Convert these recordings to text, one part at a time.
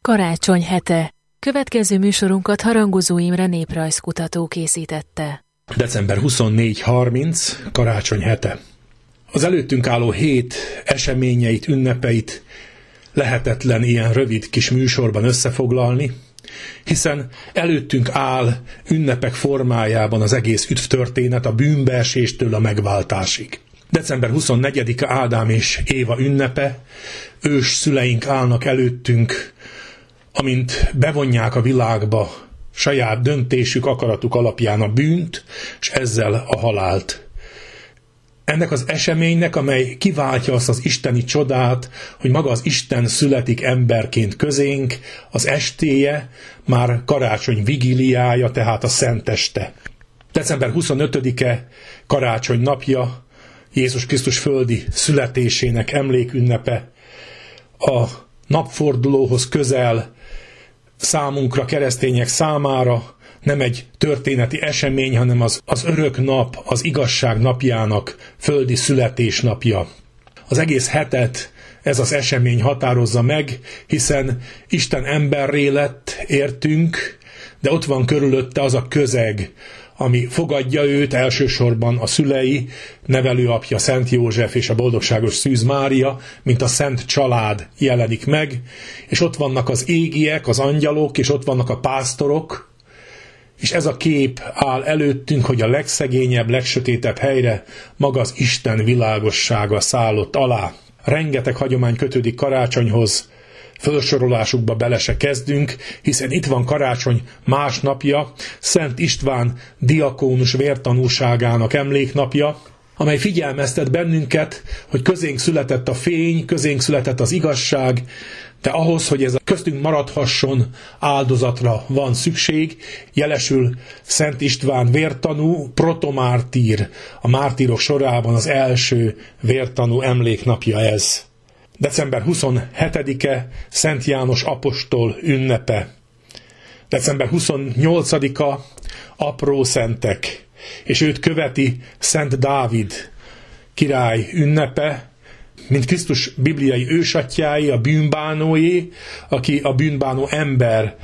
Karácsony hete. Következő műsorunkat Harangozó Imre néprajzkutató készítette. December 24-30, karácsony hete. Az előttünk álló hét eseményeit, ünnepeit lehetetlen ilyen rövid kis műsorban összefoglalni, hiszen előttünk áll ünnepek formájában az egész üdvtörténet a bűnbeeséstől a megváltásig. December 24-e Ádám és Éva ünnepe, ős szüleink állnak előttünk, amint bevonják a világba saját döntésük, akaratuk alapján a bűnt, és ezzel a halált. Ennek az eseménynek, amely kiváltja azt az isteni csodát, hogy maga az Isten születik emberként közénk, az estéje már karácsony vigíliája, tehát a szenteste. December 25-e karácsony napja, Jézus Krisztus földi születésének emlékünnepe, a napfordulóhoz közel számunkra, keresztények számára nem egy történeti esemény, hanem az örök nap, az igazság napjának földi születésnapja. Az egész hetet ez az esemény határozza meg, hiszen Isten emberré lett, értünk, de ott van körülötte az a közeg, ami fogadja őt, elsősorban a szülei, nevelőapja Szent József és a boldogságos Szűz Mária, mint a szent család jelenik meg, és ott vannak az égiek, az angyalok, és ott vannak a pásztorok, és ez a kép áll előttünk, hogy a legszegényebb, legsötétebb helyre maga az Isten világossága szállott alá. Rengeteg hagyomány kötődik karácsonyhoz, felsorolásukba bele se kezdünk, hiszen itt van karácsony másnapja, Szent István diakónus vértanúságának emléknapja, amely figyelmeztet bennünket, hogy közénk született a fény, közénk született az igazság, de ahhoz, hogy ez köztünk maradhasson, áldozatra van szükség. Jelesül Szent István vértanú, protomártír, a mártírok sorában az első vértanú emléknapja ez. December 27-e Szent János apostol ünnepe. December 28-a apró szentek, és őt követi Szent Dávid király ünnepe, mint Krisztus bibliai ősatyái, a bűnbánóé, aki a bűnbánó ember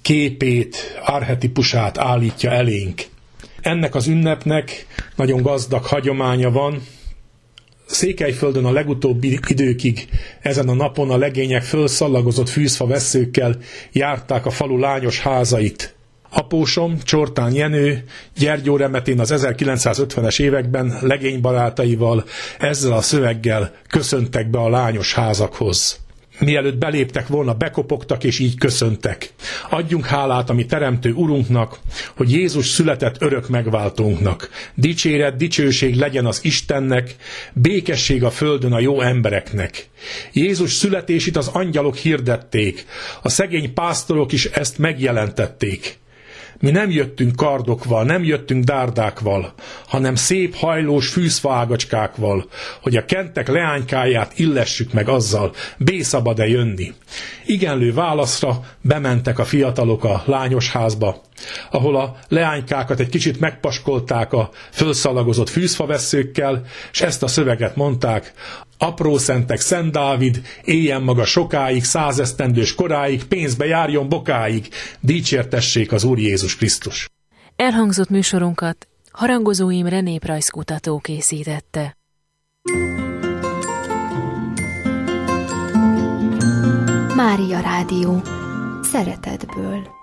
képét, archetipusát állítja elénk. Ennek az ünnepnek nagyon gazdag hagyománya van. Székelyföldön a legutóbbi időkig ezen a napon a legények fölszallagozott fűzfa vesszőkkel járták a falu lányos házait. Apósom, Csortán Jenő, Gyergyóremetén az 1950-es években legénybarátaival ezzel a szöveggel köszöntek be a lányos házakhoz. Mielőtt beléptek volna, bekopogtak és így köszöntek. Adjunk hálát a mi teremtő Urunknak, hogy Jézus született örök megváltónknak. Dicséret, dicsőség legyen az Istennek, békesség a földön a jó embereknek. Jézus születését az angyalok hirdették, a szegény pásztorok is ezt megjelentették. Mi nem jöttünk kardokkal, nem jöttünk dárdákval, hanem szép hajlós fűzfaágacskákval, hogy a kentek leánykáját illessük meg azzal, szabad-e jönni. Igenlő válaszra bementek a fiatalok a lányos házba, ahol a leánykákat egy kicsit megpaskolták a fölszalagozott fűzfavesszőkkel, és ezt a szöveget mondták: apró szentek, Szent Dávid, éljen maga sokáig, 100 esztendős koráig, pénzbe járjon bokáig, dicsértessék az Úr Jézus Krisztus. Elhangzott műsorunkat Harangozó Imre néprajzkutató készítette. Mária Rádió. Szeretetből.